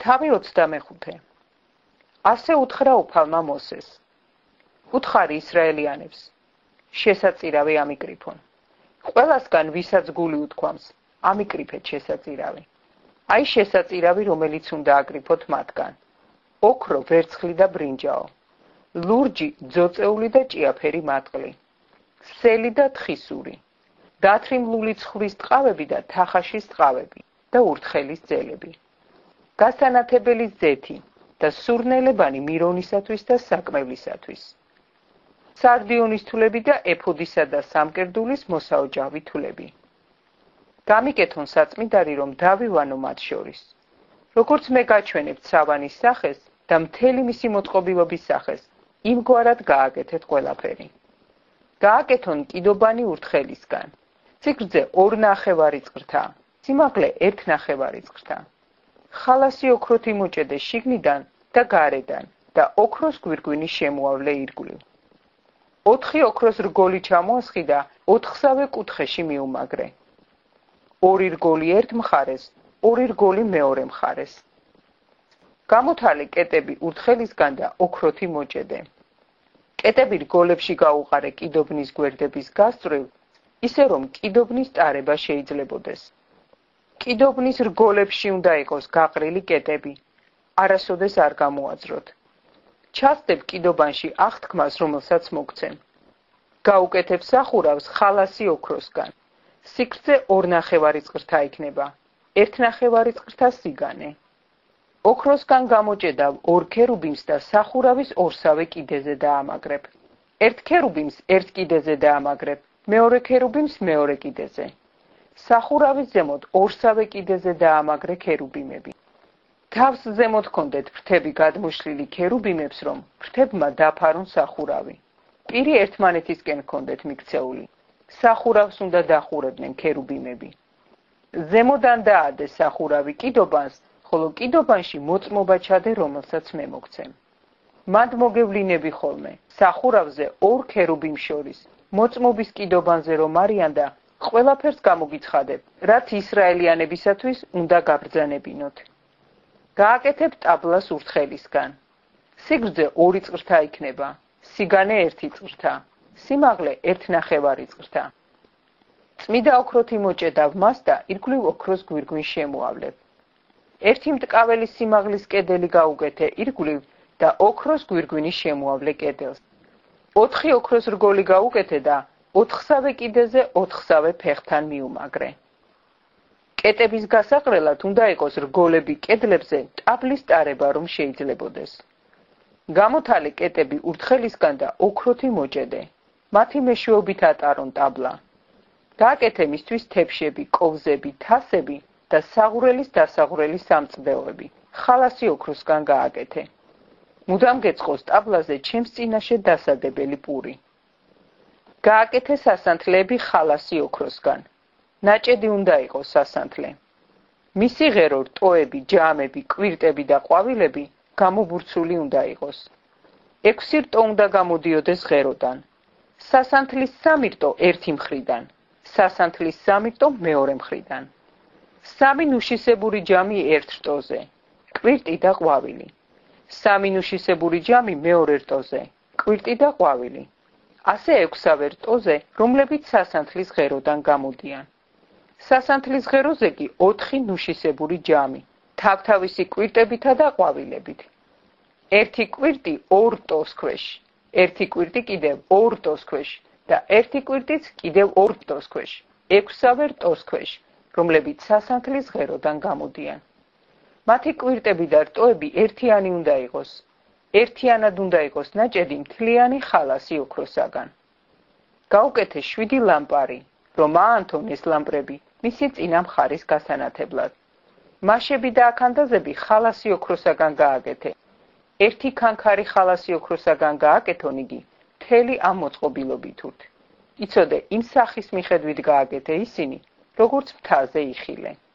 თავი 25. ასე უთხრა უფალმა მოსეს. უთხარი ისრაელიანებს, შესაწირავი ამიკრიფონ. ყველასგან ვისაც გული უთქვამს, ამიკრიფეთ შესაწირავი. აი შესაწირავი, რომელიც უნდა აკრიფოთ მათგან. ოქრო, ვერცხლი და ბრინჯაო. ლურჯი, ძოწეული და ჭიაფერი მატყლი. სელი და თხისური. დათრიმლული ცხვრის ტყავები და თახაშის ტყავები და ურთხელის ძელები. გასანათებელი ზეთი და სურნელებანი მირონისათვის და საკმევლისათვის. სარდიონის თულები და ეფოდისა და სამკერდულის მოსაოჯავი თულები. გამიკეთონ საწმიდარი, რომ დავივანო მათ შორის. როგორც მე გაჩვენებთ სავანის სახეს და მთელი მისი მოწყობილობის სახეს, იმგვარად გააკეთეთ ყველაფერი. გააკეთონ კიდობანი ურთხელისგან. სიგრძე 2.5 წრთა, სიმაღლე 1.5 წრთა. ხალასი ოქროთი მოჭედე შიგნიდან და გარედან და ოქროს გვირგვინი შემოავლე ირგვლივ. 4 ოქროს რგოლი ჩამოასხი და 4-სავე კუთხეში მიუმაგრე. 2 რგოლი ერთ მხარეს, 2 რგოლი მეორე მხარეს. გამოთალე კეტები ურთხელისგან და ოქროთი მოჭედე. კეტები რგოლებში გაუყარე კიდობნის გვერდების გასწვრივ, ისე რომ კიდობნის ტარება შეიძლებოდეს. კიდობნის რგოლებში უნდა იყოს გაყრილი კეტები, არასოდეს არ გამოაძროთ. ჩასდებ კიდობანში აღთქმას, რომელსაც მოგცემ. გაუკეთებ სახურავს ხალასი ოქროსგან. სიგრძე 2.5 წრთა იქნება, 1.5 წრთა სიგანე. ოქროსგან გამოჭედავ 2 ქერუბიმს და სახურავის 2-სავე კიდეზე დაამაგრებ. ერთ ქერუბიმს ერთ კიდეზე დაამაგრებ, მეორე ქერუბიმს მეორე კიდეზე. სახურავის ზემოთ 2-სავე კიდეზე დაამაგრე ქერუბიმები. თავს ზემოთ ჰქონდეთ ფრთები გადმოშლილი ქერუბიმებს, რომ ფრთებმა დაფარონ სახურავი. პირი ერთმანეთისკენ ჰქონდეთ მიქცეული. სახურავს უნდა დახურებდნენ ქერუბიმები. ზემოდან დაადე სახურავი კიდობანს, ხოლო კიდობანში მოწმობა ჩადე, რომელსაც მე მოგცემ. მანდ მოგევლინები ხოლმე სახურავზე 2 ქერუბიმ შორის, მოწმობის კიდობანზე რომ არიან და ყველაფერს გამოგიცხადებ, რაც ისრაელიანებისათვის უნდა გაბრძანებინოთ. გააკეთებ ტაბლას ურთხელისგან. სიგრძე 2 წრთა იქნება, სიგანე 1 წრთა, სიმაღლე 1.5 წრთა. წმიდა ოქროთი მოჭედავ მას და ირგვლივ ოქროს გვირგვინს შემოავლებ. 1 მტკაველი სიმაღლის კედელი გაუკეთე ირგვლივ და ოქროს გვირგვინის შემოავლე კედელს. 4 ოქროს რგოლი გაუკეთე და 4-სავე კიდეზე 4-სავე ფეხთან მიუმაგრე. კეტების გასაყრელად უნდა იყოს რგოლები კედლებზე ტაბლის ტარება რომ შეიძლებოდეს. გამოთალე კეტები ურთხელისგან და ოქროთი მოჭედე. მათი მეშვეობით ატარონ ტაბლა. გააკეთე მისთვის თეფშები, კოვზები, თასები და საღვრელის დასაღვრელი სამწდეოები. ხალასი ოქროსგან გააკეთე. მუდამ გეწყოს ტაბლაზე ჩემს წინაშე დასადებელი პური. გააკეთე სასანთლეები ხალასი ოქროსგან. ნაჭედი უნდა იყოს სასანთლე. მისი ღერო, რტოები, ჯამები, კვირტები და ყვავილები გამობურცული უნდა იყოს. 6 რტო უნდა გამოდიოდეს ღეროდან. სასანთლის 3 რტო ერთი მხრიდან, სასანთლის 3 რტო მეორე მხრიდან. 3 ნუშისებური ჯამი ერთ რტოზე, კვირტი და ყვავილი. 3 ნუშისებური ჯამი მეორე რტოზე, კვირტი და ყვავილი. ასე 6-ავე რტოზე, რომლებიც სასანთლის ღეროდან გამოდიან. სასანთლის ღეროზე კი 4 ნუშისებური ჯამი, თავთავისი კვირტებითა და ყვავილებით. 1 კვირტი 2 რტოს ქვეშ, 1 კვირტი კიდევ 2 რტოს ქვეშ და 1 კვირტიც კიდევ 2 რტოს ქვეშ, 6-ავე რტოს ქვეშ, რომლებიც სასანთლის ღეროდან გამოდიან. მათი კვირტები და რტოები ერთიანი უნდა იყოს. ერთიანად უნდა იყოს ნაჭედი მთლიანი ხალასი ოქროსაგან. გაუკეთე 7 ლამპარი, რომ აანთონ ეს ლამპრები მისი წინა მხარის გასანათებლად. მაშები და აქანდაზები ხალასი ოქროსაგან გააკეთე. 1 ქანქარი ხალასი ოქროსაგან გააკეთონ იგი მთელი ამ მოწყობილობითურთ. იცოდე, იმ სახის მიხედვით გააკეთე ისინი, როგორც მთაზე იხილე.